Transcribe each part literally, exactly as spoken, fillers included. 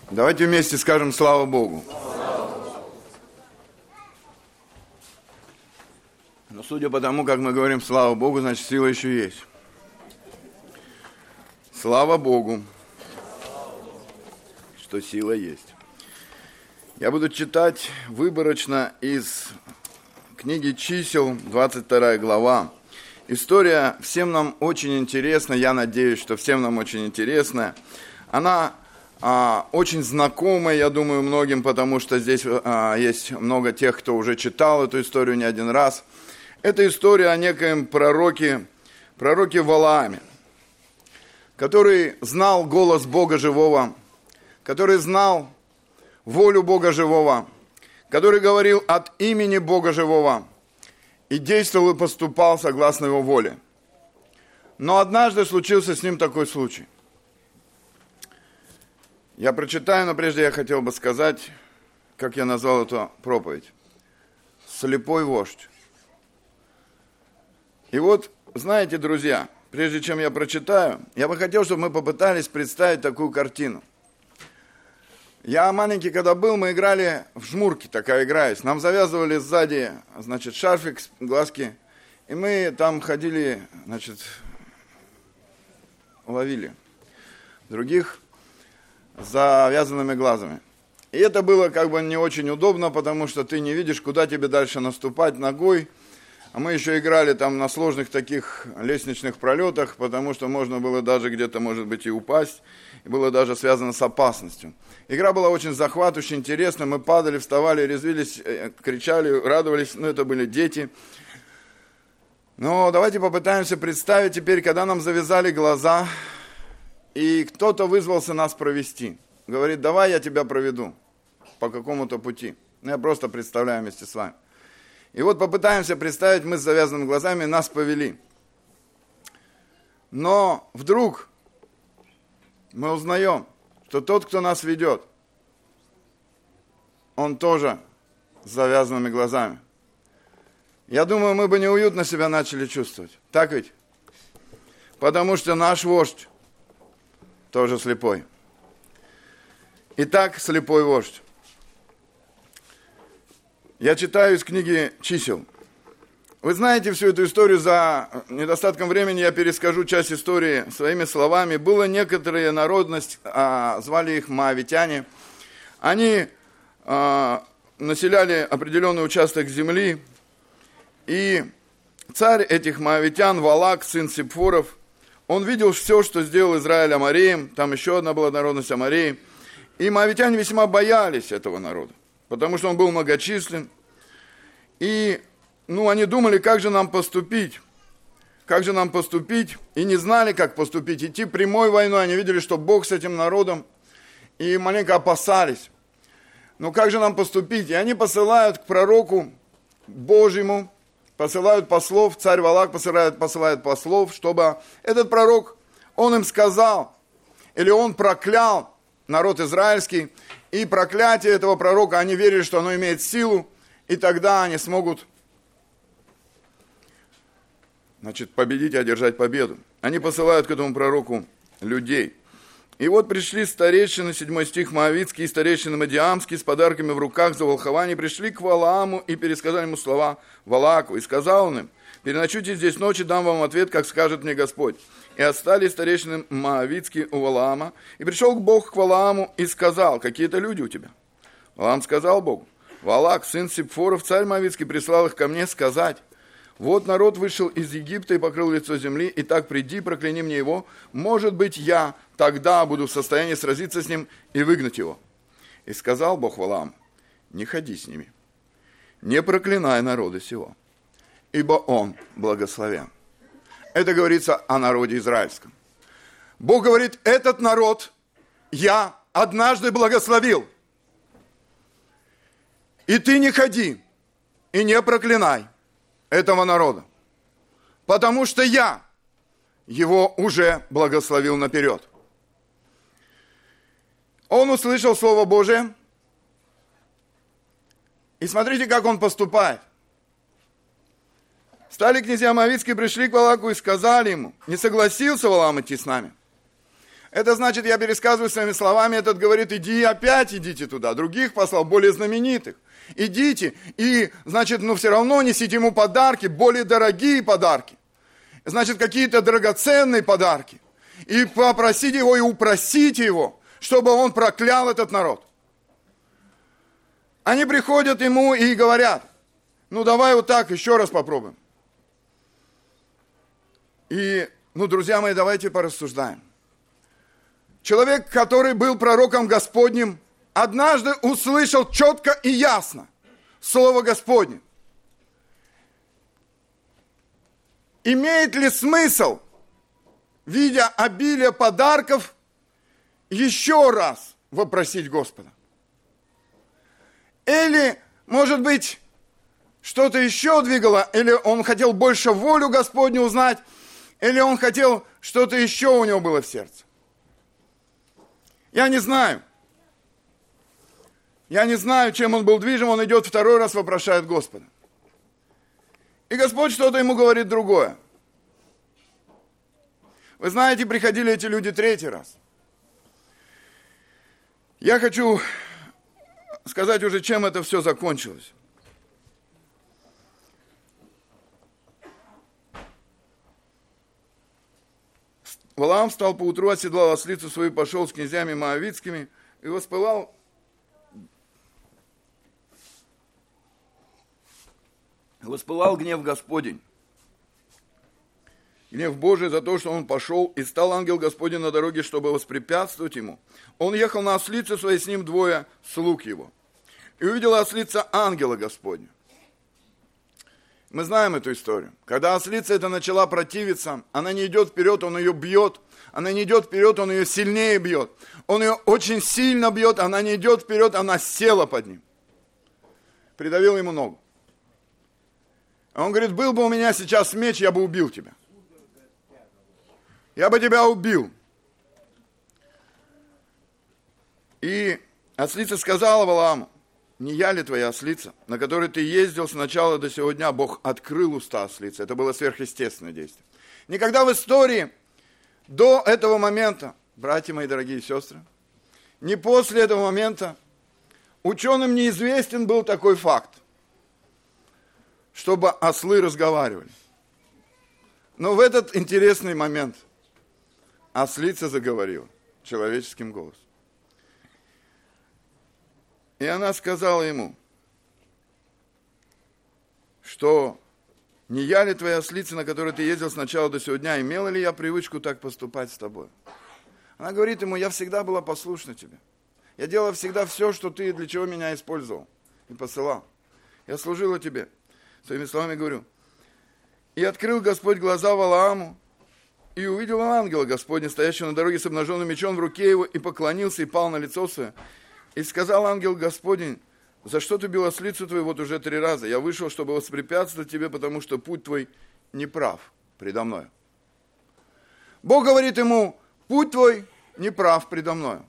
Давайте вместе скажем «Слава Богу». Но судя по тому, как мы говорим «Слава Богу», значит, сила еще есть. Слава Богу, что сила есть. Я буду читать выборочно из книги «Чисел», двадцать вторая глава. История всем нам очень интересна, я надеюсь, что всем нам очень интересна. Она а, очень знакомая, я думаю, многим, потому что здесь а, есть много тех, кто уже читал эту историю не один раз. Это история о некоем пророке, пророке Валааме, который знал голос Бога живого, который знал волю Бога живого, который говорил от имени Бога живого и действовал и поступал согласно его воле. Но однажды случился с ним такой случай. Я прочитаю, но прежде я хотел бы сказать, как я назвал эту проповедь. «Слепой вождь». И вот, знаете, друзья, прежде чем я прочитаю, я бы хотел, чтобы мы попытались представить такую картину. Я маленький, когда был, мы играли в жмурки, такая игра есть. Нам завязывали сзади, значит, шарфик, глазки, и мы там ходили, значит, ловили других с завязанными глазами. И это было как бы не очень удобно, потому что ты не видишь, куда тебе дальше наступать ногой. А мы еще играли там на сложных таких лестничных пролетах, потому что можно было даже где-то, может быть, и упасть. И было даже связано с опасностью. Игра была очень захватывающая, интересная. Мы падали, вставали, резвились, кричали, радовались. Ну, это были дети. Но давайте попытаемся представить теперь, когда нам завязали глаза, и кто-то вызвался нас провести. Говорит, давай я тебя проведу по какому-то пути. Ну, я просто представляю вместе с вами. И вот попытаемся представить, мы с завязанными глазами, нас повели. Но вдруг мы узнаем, что тот, кто нас ведет, он тоже с завязанными глазами. Я думаю, мы бы неуютно себя начали чувствовать. Так ведь? Потому что наш вождь тоже слепой. Итак, слепой вождь. Я читаю из книги «Чисел». Вы знаете всю эту историю, за недостатком времени я перескажу часть истории своими словами. Была некоторая народность, а, звали их моавитяне. Они а, населяли определенный участок земли, и царь этих моавитян, Валак, сын Сипфоров, он видел все, что сделал Израиль Амореем, там еще одна была народность Амореи, и моавитяне весьма боялись этого народа, потому что он был многочислен. И, ну, они думали, как же нам поступить, как же нам поступить, и не знали, как поступить. Идти прямой войной, они видели, что Бог с этим народом, и маленько опасались. Но как же нам поступить? И они посылают к пророку Божьему, посылают послов, царь Валак посылает, посылает послов, чтобы этот пророк, он им сказал, или он проклял народ израильский, и проклятие этого пророка, они верили, что оно имеет силу, и тогда они смогут, значит, победить и одержать победу. Они посылают к этому пророку людей. И вот пришли старейшины, седьмой стих, моавитские, старейшины мадиамские, с подарками в руках за волхование, пришли к Валааму и пересказали ему слова Валаку. И сказал он им, переночуйте здесь ночи, дам вам ответ, как скажет мне Господь. И остались старейшины моавитские у Валаама. И пришел Бог к Валааму и сказал, какие-то люди у тебя. Валаам сказал Богу, Валак, сын Сипфоров, царь моавитский, прислал их ко мне сказать, вот народ вышел из Египта и покрыл лицо земли, и так приди, прокляни мне его, может быть, я тогда буду в состоянии сразиться с ним и выгнать его. И сказал Бог Валааму, не ходи с ними, не проклинай народа сего, ибо он благословен. Это говорится о народе израильском. Бог говорит, этот народ я однажды благословил. И ты не ходи и не проклинай этого народа, потому что я его уже благословил наперед. Он услышал Слово Божие, и смотрите, как он поступает. Стали князья моавитские, пришли к Валаку и сказали ему, не согласился Валаам идти с нами. Это значит, я пересказываю своими словами, этот говорит, иди опять идите туда. Других послал, более знаменитых. Идите и, значит, ну все равно несите ему подарки, более дорогие подарки. Значит, какие-то драгоценные подарки. И попросите его, и упросите его, чтобы он проклял этот народ. Они приходят ему и говорят, ну давай вот так еще раз попробуем. И, ну, друзья мои, давайте порассуждаем. Человек, который был пророком Господним, однажды услышал четко и ясно Слово Господне. Имеет ли смысл, видя обилие подарков, еще раз вопросить Господа? Или, может быть, что-то еще двигало, или он хотел больше волю Господню узнать, или он хотел, что-то еще у него было в сердце. Я не знаю. Я не знаю, чем он был движим, он идет второй раз, вопрошает Господа. И Господь что-то ему говорит другое. Вы знаете, приходили эти люди третий раз. Я хочу сказать уже, чем это все закончилось. Валаам встал поутру, оседлал ослицу свою, пошел с князьями моавитскими и воспылал воспылал гнев Господень. Гнев Божий за то, что он пошел, и стал ангел Господень на дороге, чтобы воспрепятствовать ему. Он ехал на ослице своей, с ним двое слуг его. И увидела ослица ангела Господня. Мы знаем эту историю. Когда ослица эта начала противиться, она не идет вперед, он ее бьет. Она не идет вперед, он ее сильнее бьет. Он ее очень сильно бьет, она не идет вперед, она села под ним. Придавил ему ногу. А он говорит, был бы у меня сейчас меч, я бы убил тебя. Я бы тебя убил. И ослица сказала Валааму, не я ли твоя ослица, на которой ты ездил с начала до сего дня? Бог открыл уста ослицы. Это было сверхъестественное действие. Никогда в истории до этого момента, братья мои дорогие сестры, не после этого момента ученым неизвестен был такой факт, чтобы ослы разговаривали. Но в этот интересный момент ослица заговорила человеческим голосом. И она сказала ему, что не я ли твоя ослица, на которой ты ездил с начала до сего дня, имела ли я привычку так поступать с тобой? Она говорит ему, я всегда была послушна тебе. Я делала всегда все, что ты, для чего меня использовал и посылал. Я служила тебе. Своими словами говорю. И открыл Господь глаза Валааму, и увидел ангела Господня, стоящего на дороге с обнаженным мечом в руке его, и поклонился, и пал на лицо свое. И сказал ангел Господень, за что ты бил ослицу твою вот уже три раза? Я вышел, чтобы воспрепятствовать тебе, потому что путь твой неправ предо мною. Бог говорит ему, путь твой неправ предо мною.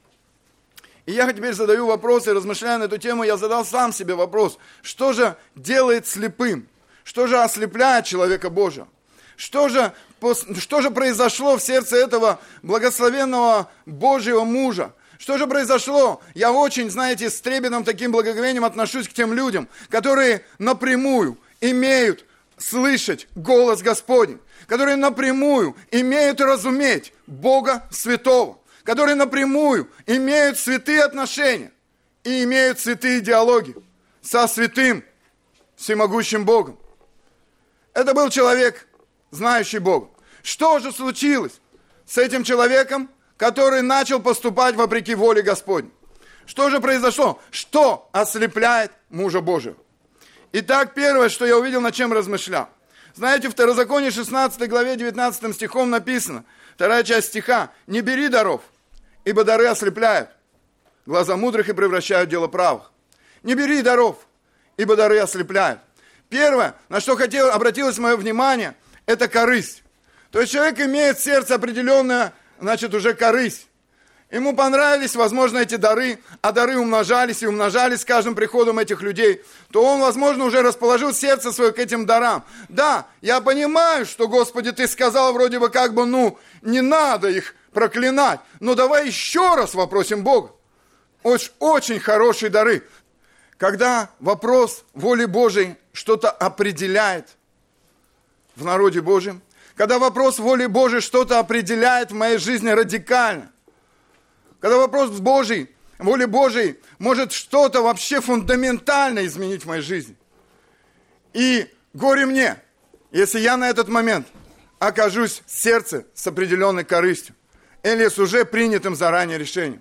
И я теперь задаю вопрос, и размышляя на эту тему, я задал сам себе вопрос, что же делает слепым? Что же ослепляет человека Божия? Что же, что же произошло в сердце этого благословенного Божьего мужа? Что же произошло? Я очень, знаете, с трепетом, таким благоговением отношусь к тем людям, которые напрямую имеют слышать голос Господень, которые напрямую имеют разуметь Бога Святого, которые напрямую имеют святые отношения и имеют святые диалоги со святым, всемогущим Богом. Это был человек, знающий Бога. Что же случилось с этим человеком, который начал поступать вопреки воле Господней? Что же произошло? Что ослепляет мужа Божьего? Итак, первое, что я увидел, над чем размышлял. Знаете, в Второзаконии шестнадцатой главе девятнадцатым стихом написано, вторая часть стиха, «Не бери даров, ибо дары ослепляют глаза мудрых и превращают дело правых». Не бери даров, ибо дары ослепляют. Первое, на что хотел, обратилось мое внимание, это корысть. То есть человек имеет в сердце определенное, значит, уже корысть. Ему понравились, возможно, эти дары, а дары умножались и умножались с каждым приходом этих людей, то он, возможно, уже расположил сердце свое к этим дарам. Да, я понимаю, что, Господи, Ты сказал вроде бы как бы, ну, не надо их проклинать. Но давай еще раз вопросим Бога. Очень, очень хорошие дары. Когда вопрос воли Божией что-то определяет в народе Божьем, когда вопрос воли Божией что-то определяет в моей жизни радикально, когда вопрос Божий, воли Божией может что-то вообще фундаментально изменить в моей жизни. И горе мне, если я на этот момент окажусь в сердце с определенной корыстью или с уже принятым заранее решением.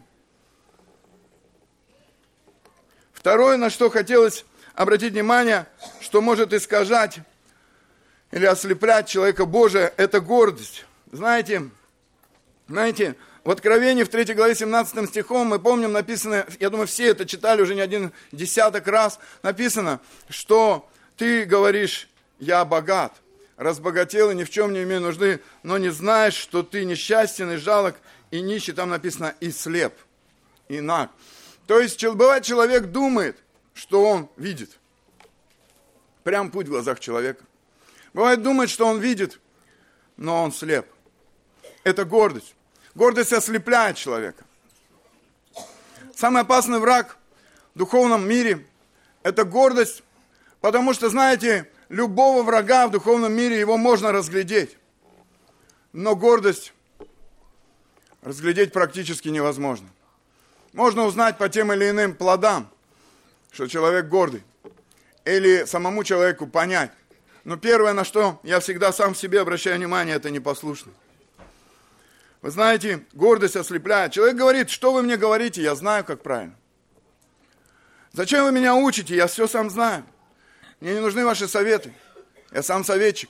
Второе, на что хотелось обратить внимание, что может искажать или ослеплять человека Божия, это гордость. Знаете, знаете, в Откровении в третьей главе семнадцатым стихом, мы помним, написано, я думаю, все это читали уже не один десяток раз, написано, что ты говоришь, я богат, разбогател и ни в чем не имею нужды, но не знаешь, что ты несчастен и жалок, и нищий, там написано, и слеп, и наг. То есть, бывает, человек думает, что он видит. Прям путь в глазах человека. Бывает, думает, что он видит, но он слеп. Это гордость. Гордость ослепляет человека. Самый опасный враг в духовном мире – это гордость, потому что, знаете, любого врага в духовном мире его можно разглядеть. Но гордость разглядеть практически невозможно. Можно узнать по тем или иным плодам, что человек гордый. Или самому человеку понять. Но первое, на что я всегда сам в себе обращаю внимание, это непослушность. Вы знаете, гордость ослепляет. Человек говорит, что вы мне говорите, я знаю, как правильно. Зачем вы меня учите, я все сам знаю. Мне не нужны ваши советы. Я сам советчик.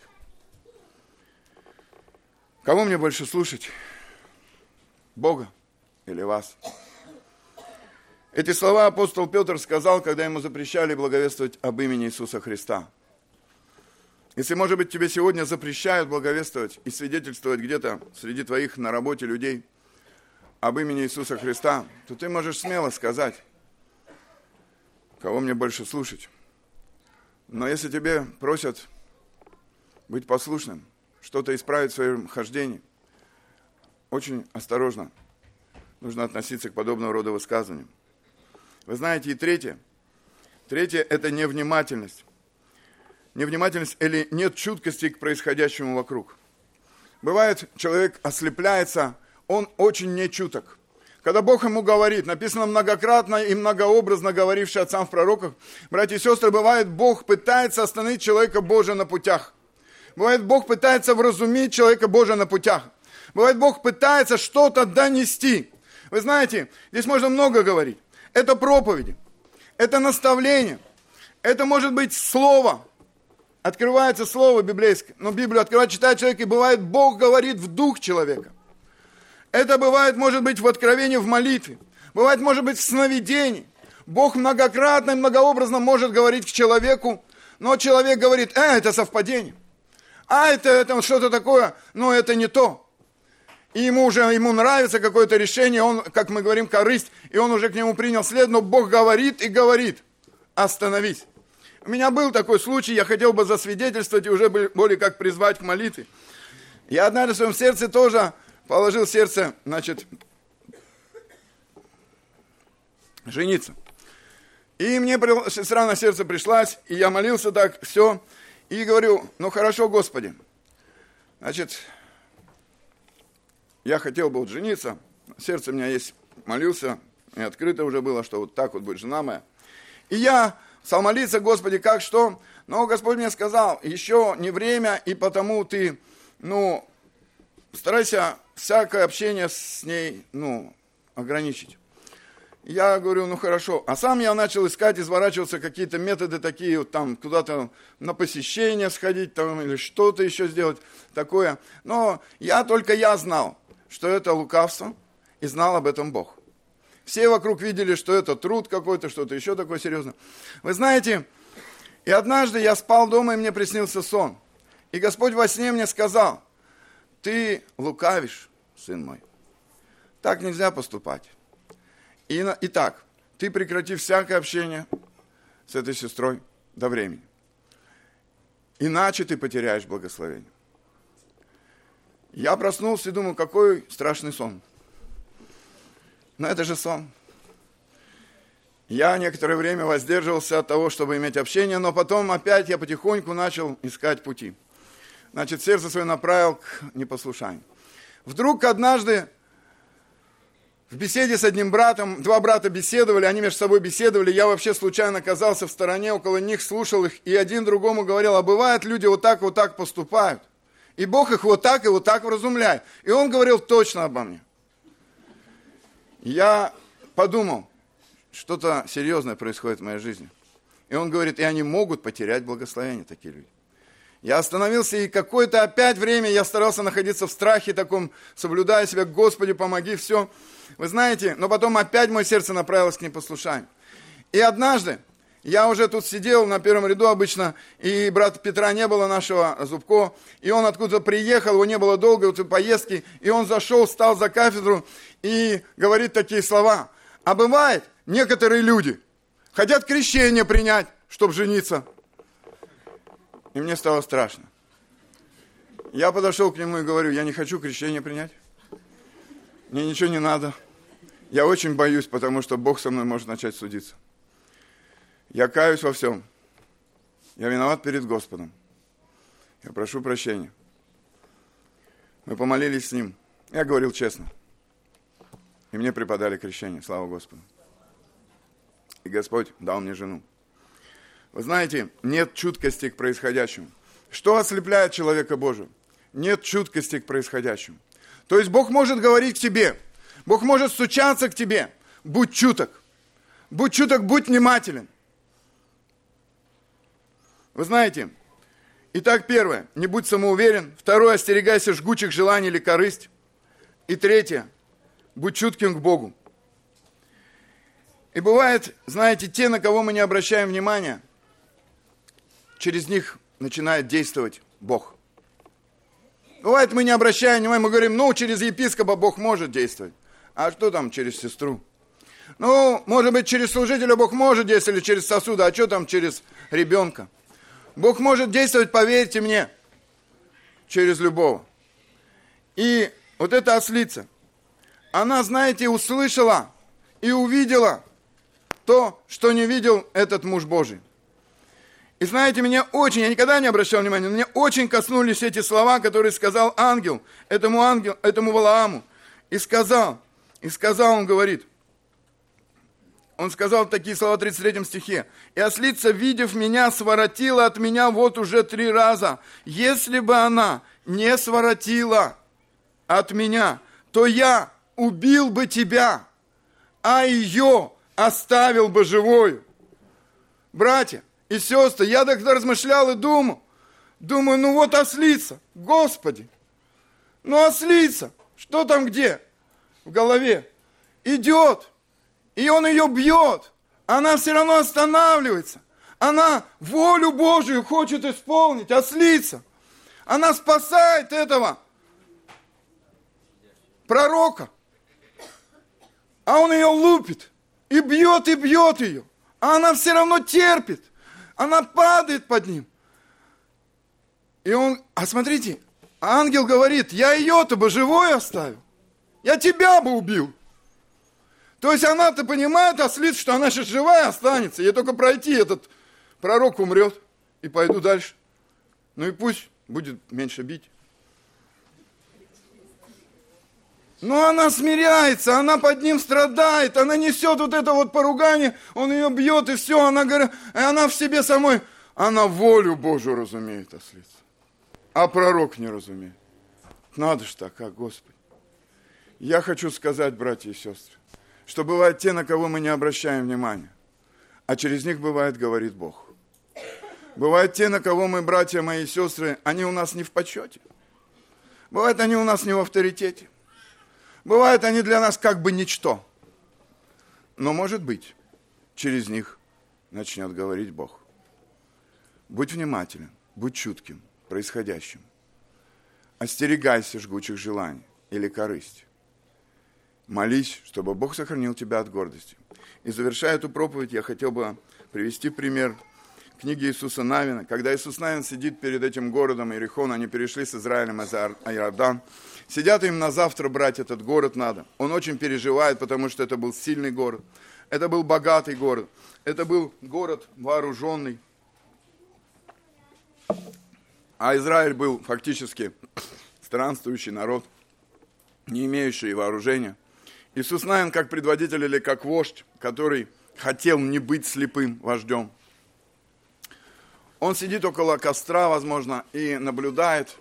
Кого мне больше слушать? Бога или вас? Эти слова апостол Петр сказал, когда ему запрещали благовествовать об имени Иисуса Христа. Если, может быть, тебе сегодня запрещают благовествовать и свидетельствовать где-то среди твоих на работе людей об имени Иисуса Христа, то ты можешь смело сказать, кого мне больше слушать. Но если тебе просят быть послушным, что-то исправить в своем хождении, очень осторожно нужно относиться к подобного рода высказываниям. Вы знаете, и третье. Третье – это невнимательность. Невнимательность или нет чуткости к происходящему вокруг. Бывает, человек ослепляется, он очень нечуток. Когда Бог ему говорит, написано многократно и многообразно говоривший отцам в пророках, братья и сестры, бывает, Бог пытается остановить человека Божия на путях. Бывает, Бог пытается вразумить человека Божия на путях. Бывает, Бог пытается что-то донести. Вы знаете, здесь можно много говорить. Это проповеди, это наставление, это может быть слово. Открывается слово библейское, но Библию открывает, читает человек, и бывает, Бог говорит в дух человека. Это бывает, может быть, в откровении, в молитве. Бывает, может быть, в сновидении. Бог многократно и многообразно может говорить к человеку, но человек говорит, э, это совпадение. А это, это что-то такое, но это не то. И ему уже ему нравится какое-то решение, он, как мы говорим, корысть, и он уже к нему принял след, но Бог говорит и говорит, остановись. У меня был такой случай, я хотел бы засвидетельствовать и уже более как призвать к молитве. Я однажды в своем сердце тоже положил сердце, значит, жениться. И мне сестра на сердце пришлась, и я молился так, все, и говорю, ну хорошо, Господи, значит, я хотел бы вот жениться, сердце у меня есть, молился, и открыто уже было, что вот так вот будет жена моя. И я стал молиться, Господи, как, что? Но Господь мне сказал, еще не время, и потому ты, ну, старайся всякое общение с ней, ну, ограничить. Я говорю, ну хорошо. А сам я начал искать, изворачиваться какие-то методы такие, вот там, куда-то на посещение сходить, там, или что-то еще сделать такое. Но я только я знал, что это лукавство, и знал об этом Бог. Все вокруг видели, что это труд какой-то, что-то еще такое серьезное. Вы знаете, и однажды я спал дома, и мне приснился сон. И Господь во сне мне сказал, ты лукавишь, сын мой. Так нельзя поступать. И, итак, ты прекрати всякое общение с этой сестрой до времени. Иначе ты потеряешь благословение. Я проснулся и думаю, какой страшный сон. Но это же сон. Я некоторое время воздерживался от того, чтобы иметь общение, но потом опять я потихоньку начал искать пути. Значит, сердце свое направил к непослушанию. Вдруг однажды в беседе с одним братом, два брата беседовали, они между собой беседовали, я вообще случайно оказался в стороне, около них, слушал их, и один другому говорил, а бывает, люди вот так, вот так поступают, и Бог их вот так и вот так вразумляет. И он говорил точно обо мне. Я подумал, что-то серьезное происходит в моей жизни. И он говорит, и они могут потерять благословение, такие люди. Я остановился, и какое-то опять время я старался находиться в страхе таком, соблюдая себя, Господи, помоги, все. Вы знаете, но потом опять мое сердце направилось к непослушанию. И однажды, я уже тут сидел на первом ряду обычно, и брата Петра не было, нашего Зубко, и он откуда-то приехал, его не было долго, вот поездки, и он зашел, встал за кафедру и говорит такие слова. А бывает, некоторые люди хотят крещение принять, чтобы жениться. И мне стало страшно. Я подошел к нему и говорю, я не хочу крещение принять. Мне ничего не надо. Я очень боюсь, потому что Бог со мной может начать судиться. Я каюсь во всем. Я виноват перед Господом. Я прошу прощения. Мы помолились с ним. Я говорил честно. И мне преподали крещение, слава Господу. И Господь дал мне жену. Вы знаете, нет чуткости к происходящему. Что ослепляет человека Божия? Нет чуткости к происходящему. То есть Бог может говорить к тебе. Бог может стучаться к тебе. Будь чуток. Будь чуток, будь внимателен. Вы знаете, итак, первое, не будь самоуверен. Второе, остерегайся жгучих желаний или корысть. И третье, будь чутким к Богу. И бывает, знаете, те, на кого мы не обращаем внимания, через них начинает действовать Бог. Бывает, мы не обращаем внимания, мы говорим, ну, через епископа Бог может действовать. А что там через сестру? Ну, может быть, через служителя Бог может действовать, или через сосуда, а что там через ребенка? Бог может действовать, поверьте мне, через любого. И вот эта ослица, она, знаете, услышала и увидела то, что не видел этот муж Божий. И знаете, меня очень, я никогда не обращал внимания, но меня очень коснулись эти слова, которые сказал ангел, этому ангелу, этому Валааму. И сказал, и сказал, он говорит, он сказал такие слова в тридцать третьем стихе. «И ослица, видев меня, своротила от меня вот уже три раза. Если бы она не своротила от меня, то я убил бы тебя, а ее оставил бы живою». Братья и сестры, я тогда размышлял и думал, думаю, ну вот ослица, Господи, ну ослица, что там где в голове? Идет, и он ее бьет, она все равно останавливается, она волю Божию хочет исполнить, ослица, она спасает этого пророка, а он ее лупит, и бьет, и бьет ее, а она все равно терпит, она падает под ним. И он, а смотрите, ангел говорит, я ее-то бы живой оставил, я тебя бы убил. То есть она-то понимает, ослица, что она сейчас живая останется, ей только пройти, этот пророк умрет, и пойду дальше. Ну и пусть будет меньше бить. Но она смиряется, она под ним страдает, она несет вот это вот поругание, он ее бьет, и все, она говорит, и она в себе самой, она волю Божию разумеет, ослица, а пророк не разумеет. Надо ж так, а, Господи. Я хочу сказать, братья и сестры, что бывают те, на кого мы не обращаем внимания, а через них бывает, говорит Бог. Бывают те, на кого мы, братья мои и сестры, они у нас не в почете. Бывает, они у нас не в авторитете. Бывает, они для нас как бы ничто. Но, может быть, через них начнет говорить Бог. Будь внимателен, будь чутким происходящим. Остерегайся жгучих желаний или корысти. Молись, чтобы Бог сохранил тебя от гордости. И завершая эту проповедь, я хотел бы привести пример книги Иисуса Навина, когда Иисус Навин сидит перед этим городом Иерихон, они перешли с Израилем из Иордан, сидят им на завтра брать этот город надо. Он очень переживает, потому что это был сильный город, это был богатый город, это был город вооруженный. А Израиль был фактически странствующий народ, не имеющий вооружения. Иисус Навин как предводитель или как вождь, который хотел не быть слепым вождем. Он сидит около костра, возможно, и наблюдает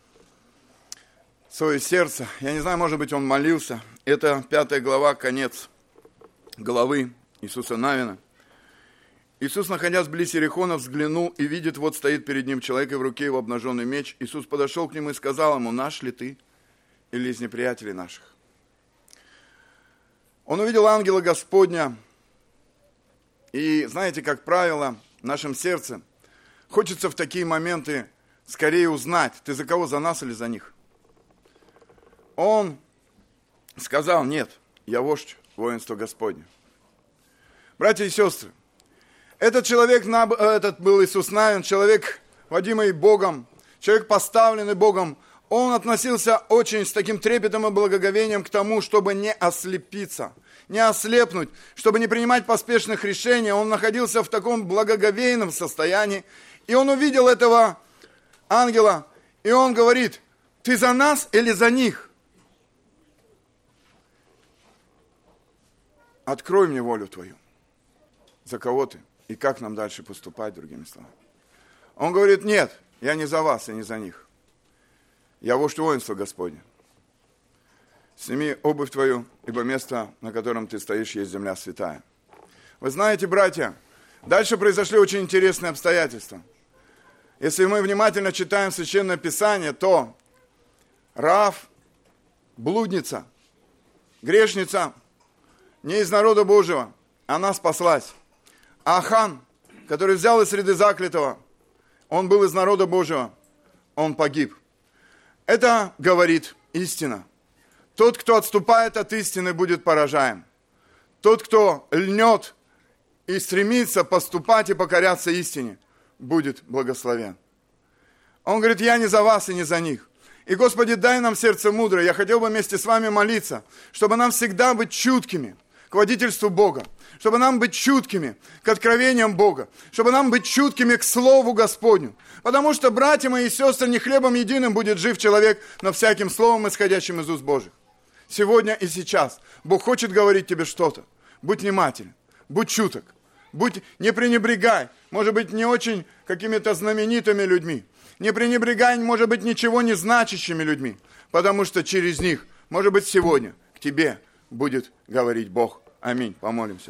свое сердце. Я не знаю, может быть, он молился. Это пятая глава, конец главы Иисуса Навина. Иисус, находясь близ Иерихона, взглянул и видит, вот стоит перед ним человек, и в руке его обнаженный меч. Иисус подошел к нему и сказал ему: наш ли ты или из неприятелей наших? Он увидел ангела Господня. И знаете, как правило, в нашем сердце хочется в такие моменты скорее узнать, ты за кого, за нас или за них. Он сказал: нет, я вождь воинства Господня. Братья и сестры, этот человек, этот был Иисус Навин, человек, водимый Богом, человек, поставленный Богом, он относился очень с таким трепетом и благоговением к тому, чтобы не ослепиться, не ослепнуть, чтобы не принимать поспешных решений. Он находился в таком благоговейном состоянии, и он увидел этого ангела, и он говорит: ты за нас или за них? Открой мне волю твою. За кого ты? И как нам дальше поступать, другими словами? Он говорит: нет, я не за вас и не за них. Я вождь воинства Господня. Сними обувь твою, ибо место, на котором ты стоишь, есть земля святая. Вы знаете, братья, дальше произошли очень интересные обстоятельства. Если мы внимательно читаем Священное Писание, то Раав, блудница, грешница, не из народа Божьего, она спаслась. А Ахан, который взял из среды заклятого, он был из народа Божьего, он погиб. Это говорит истина. Тот, кто отступает от истины, будет поражаем. Тот, кто льнет и стремится поступать и покоряться истине, будет благословен. Он говорит: я не за вас и не за них. И, Господи, дай нам сердце мудрое. Я хотел бы вместе с вами молиться, чтобы нам всегда быть чуткими к водительству Бога, чтобы нам быть чуткими к откровениям Бога, чтобы нам быть чуткими к Слову Господню. Потому что, братья мои и сестры, не хлебом единым будет жив человек, но всяким словом, исходящим из уст Божьих. Сегодня и сейчас Бог хочет говорить тебе что-то. Будь внимателен, будь чуток, будь, не пренебрегай, может быть, не очень какими-то знаменитыми людьми, не пренебрегай, может быть, ничего не значащими людьми, потому что через них, может быть, сегодня к тебе будет говорить Бог. Аминь. Помолимся.